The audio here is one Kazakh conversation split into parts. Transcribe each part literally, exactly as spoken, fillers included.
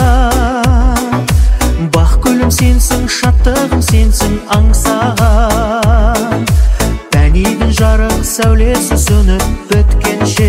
бақ гүлім сенсің, шаттығым сенсің аңсаған. Тәнейдің жарық сәулесі сөніп біткенше,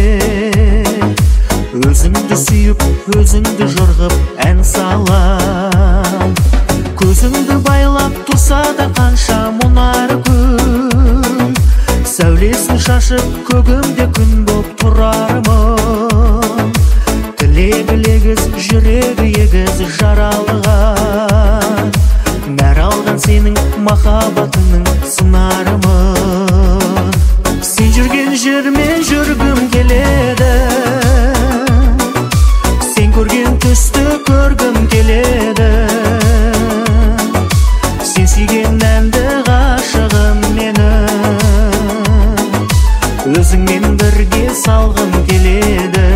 өзіңді сүйіп, өзіңді жырғып ән салам. Көзіңді байлап тұрса да қанша мұнар күн, сәулесін шашып көгімде күн боп тұрармын. Тілегі легіз, жүрегі егіз жаралған, нәр алған сенің махаббатыңның сынарымын. Сен жүрген жермен жүргім келеді, сен көрген түсті көргім келеді. Сен сүйген әнді ғашығым менің, өзіңмен бірге салғым келеді.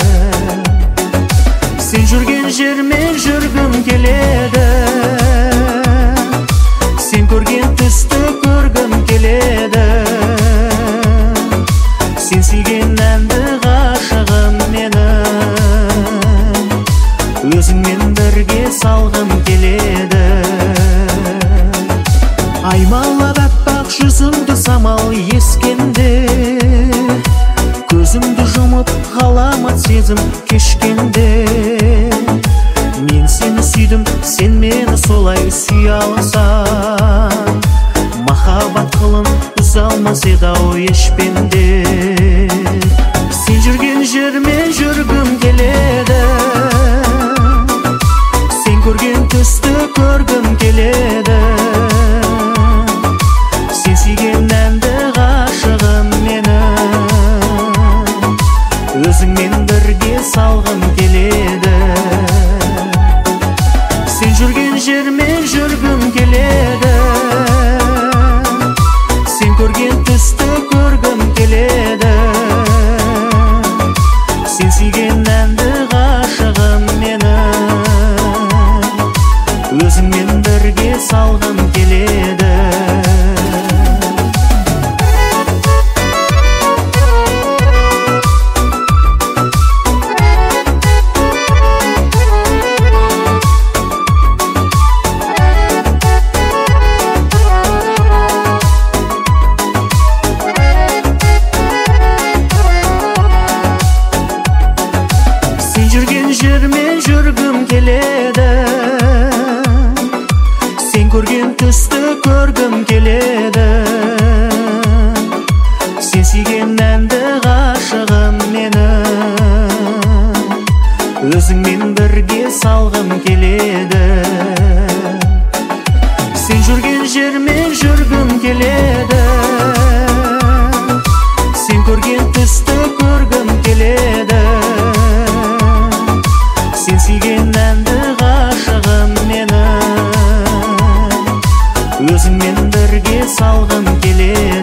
Сен жүрген жермен жүргім келеді, сен көрген түсті көргім келеді. Сен сүйген әнді ғашығым менің, өзіңмен бірге салғым келеді. Аймалап аппақ жүзіңді самал ескенде, көзімді жұмып ғаламат сезім кешкенде. Мен сені сүйдім, сен мені солай сүйе алсаң, махаббат қылын үзе алмас еді-ау ешпенде. Сен жүрген жермен жүргім келеді, сен көрген түсті көргім келеді. Сен сүйген әнді ғашығым менің, өзіңмен бірге салғым келеді. Сен жүрген жермен жүргім келеді, сен көрген түсті көргім келеді. Сен сүйген әнді ғашығым менің, өзіңмен бірге салғым келеді. Жүрген жермен жүргім келеді, сен көрген түсті көргім келеді. Сен сүйген әнді ғашығым менің, өзіңмен бірге салғым келеді. Сен жүрген жермен жүргім келеді, сен көрген түсті көргім келеді. Сен сүйген әнді ғашығым менің, өзіңмен бірге салғым келеді.